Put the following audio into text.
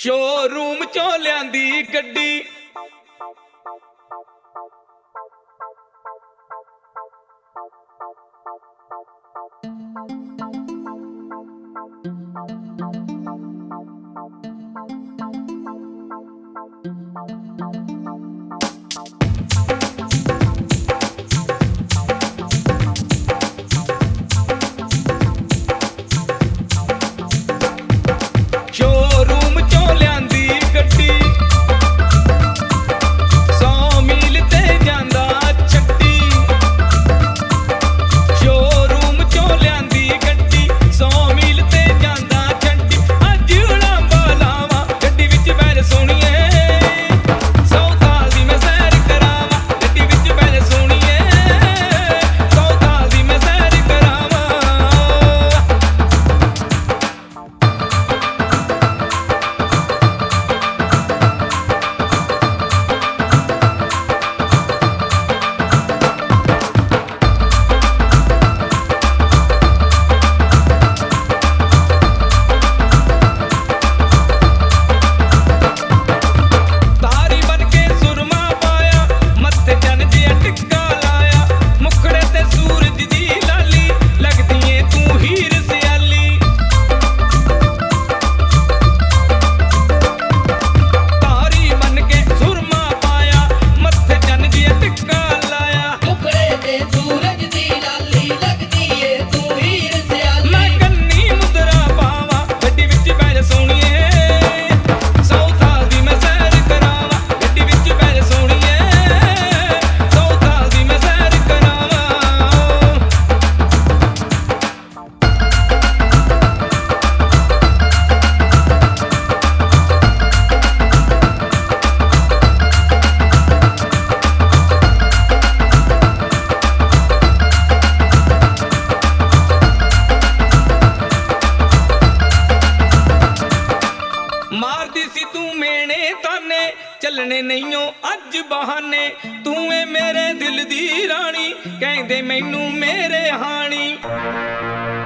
Showroom ਚੋਂ ਲਿਆਂਦੀ ਗੱਡੀ, ਸ਼ੋਰੂਮ ਚੋਂ ਲਿਆਂਦੀ ਗੱਡੀ, 100 ਮੀਲ ਤੇ ਜਾਂਦਾ ਛੱਡੀ। ਸ਼ੋਰੂਮ ਚੋਂ ਲਿਆਂਦੀ ਗੱਡੀ, 100 ਮੀਲ ਤੇ ਜਾਂਦਾ ਛੱਡੀ। ਅੱਜ ਉਡਾਂਬਾ ਲਾਵਾਂ ਗੱਡੀ ਵਿੱਚ ਬੈਠ ਸੋਹਣੀਏ, 100 ਸਾਲ ਦੀ ਮੈਂ ਸੈਰ ਕਰਾਵਾਂ ਗੱਡੀ ਵਿੱਚ ਬੈਠ ਸੋਹਣੀਏ, 100 ਸਾਲ ਦੀ ਮੈਂ ਸੈਰ ਕਰਾਵਾਂ। ਤਾਰੀ ਬਣ ਕੇ ਸੁਰਮਾ ਪਾਇਆ, ਮੱਥੇ ਚੰਨ ਜਿਹਾ ਟਿੱਕਾ ਲਾਇਆ, ਮੁਖੜੇ ਤੇ ਸੂਰਜ ਦੀ ਲਾਲੀ, ਲੱਗਦੀ ਏ ਤੂੰ ਹੀਰ ਸਿਆਲੀ। ਤਾਰੀ ਬਣ ਕੇ ਸੁਰਮਾ ਪਾਇਆ, ਮੱਥੇ ਚੰਨ ਜਿਹਾ ਟਿੱਕਾ ਲਾਇਆ, ਮੁਖੜੇ ਤੇ ਸੂਰਜ ਦੀ ਲਾਲੀ, ਲੱਗਦੀ ਏ ਤੂੰ ਹੀਰ ਸਿਆਲੀ। ਮੈਂ ਕੰਨੀ ਮੁਦਰਾ ਪਾਵਾਂ ਗੱਡੀ ਵਿੱਚ ਬੈਠ ਸੋਹਣੀਏ, 100 ਸਾਲ ਦੀ ਮੈਂ ਸੈਰ ਕਰਾਵਾਂ ਗੱਡੀ ਵਿੱਚ ਬੈਠ ਸੋਹਣੀਏ, 100 ਸਾਲ ਦੀ ਮੈਂ ਸੈਰ ਕਰਾਵਾਂ। ਮਾਰਦੀ ਸੀ ਤੂੰ ਮੇਣੇ ਤਾਨੇ, ਚੱਲਣੇ ਨਹੀਂਓ ਅੱਜ ਬਹਾਨੇ, ਤੂੰ ਏ ਮੇਰੇ ਦਿਲ ਦੀ ਰਾਣੀ, ਕਹਿੰਦੇ ਮੈਨੂੰ ਮੇਰੇ ਹਾਣੀ।